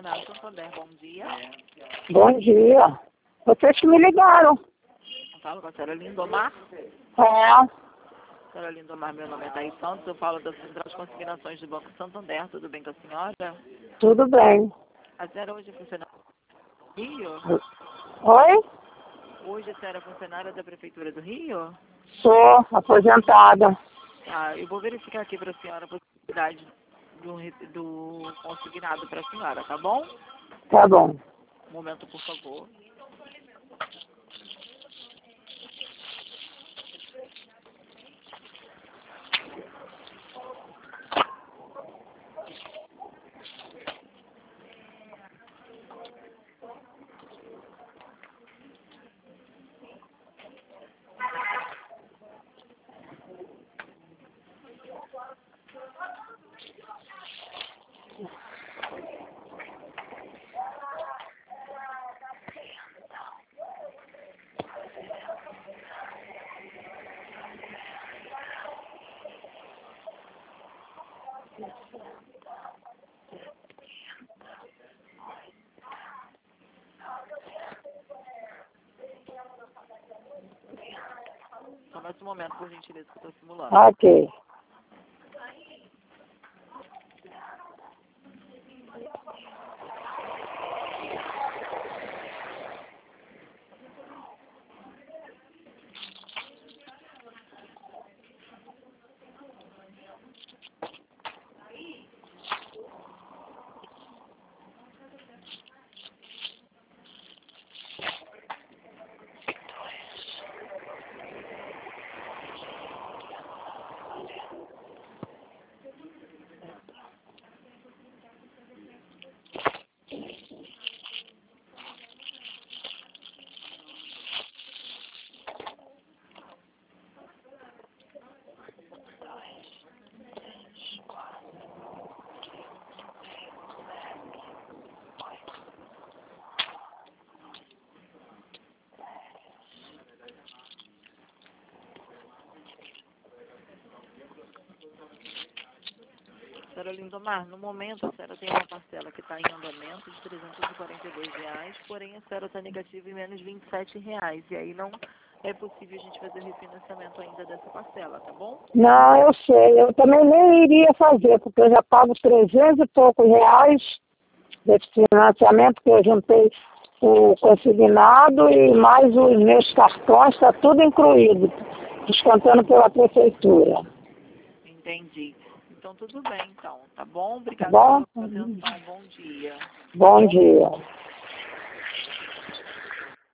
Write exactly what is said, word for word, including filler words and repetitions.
Consignado Santander, bom dia. Bom dia. Vocês que me ligaram. Falo com a senhora Lindomar. É, Senhora Lindomar, meu nome é Thaís Santos, eu falo da Central de Consignações do Banco Santander, tudo bem com a senhora? tudo bem. A senhora hoje é funcionária do Rio? Oi? Hoje a senhora é funcionária da Prefeitura do Rio? Sou aposentada. Tá, eu vou verificar aqui para a senhora a possibilidade do, re- do consignado para a senhora, tá bom? Tá bom. Um momento, por favor. Só mais um momento, por gentileza, que eu estou simulando. Ok. Senhora Lindomar, no momento a senhora tem uma parcela que está em andamento de trezentos e quarenta e dois reais, porém a senhora está negativa em menos vinte e sete reais. E aí não é possível a gente fazer o refinanciamento ainda dessa parcela, tá bom? Não, eu sei. Eu também nem iria fazer, porque eu já pago trezentos e poucos reais desse financiamento que eu juntei o consignado e mais os meus cartões, está tudo incluído, descontando pela prefeitura. Entendi. Então tudo bem, então, tá bom? Tá Obrigada bom? pela sua atenção. Bom dia. Bom dia.